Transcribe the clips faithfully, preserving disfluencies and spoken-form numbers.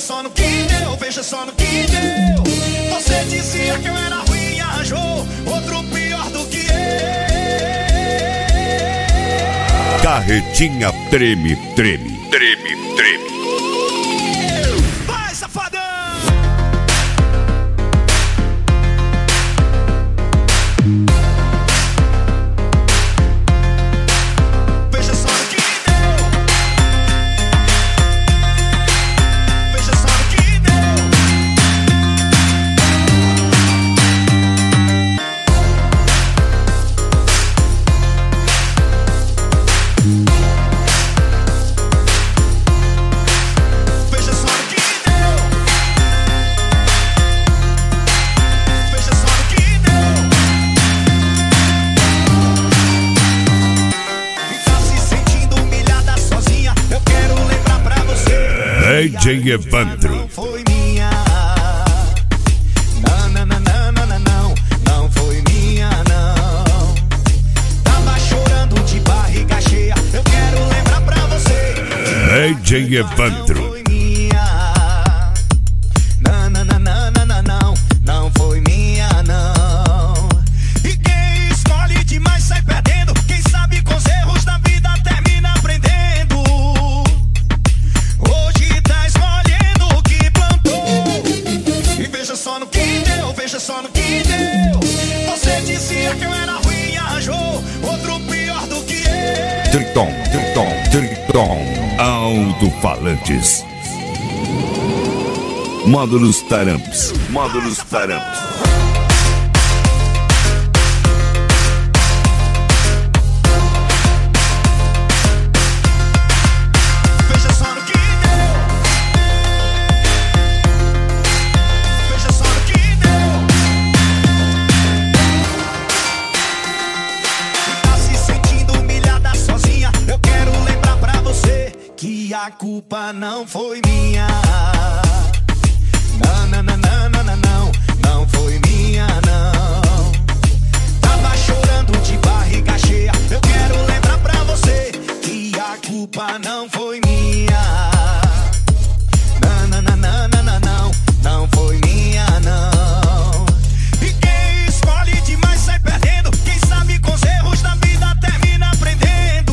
só no que deu, veja só no que deu. Você dizia que eu era ruim e arranjou outro pior do que eu. Carretinha treme, treme, treme, treme. Vai, safadão! Veja só no que deu. Veja só no que deu. Veja só no que deu. Veja só no que deu. E tá se sentindo humilhada sozinha, eu quero lembrar pra você. D J Evandro. Não foi minha. Não, não, não, não, não, não, não. Não foi minha, não. Tava chorando de barriga cheia, eu quero lembrar pra você. D J Evandro. Não foi minha. Não, não, não, não, não, não, não. Não foi minha, não. E quem escolhe demais sai perdendo. Quem sabe com os erros da vida termina aprendendo. Hoje tá escolhendo o que plantou. E veja só no que deu, veja só no que deu. Você dizia que eu era ruim e arranjou outro pior do que eu. Triton, Triton, Triton. Alto-falantes. Módulos Taramps. Módulos Taramps. Veja só no que deu. Veja só no que deu. Tá se sentindo humilhada sozinha, eu quero lembrar pra você que a culpa não foi minha. Não, não, não, não, não, não, não. Não foi minha, não. Tava chorando de barriga cheia, eu quero lembrar pra você que a culpa não foi minha. Não, não, não, não, não, não, não. Não foi minha, não. E quem escolhe demais sai perdendo. Quem sabe com os erros da vida termina aprendendo.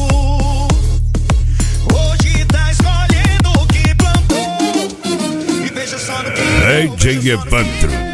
Hoje tá escolhendo o que plantou. E veja só no que D J Evandro.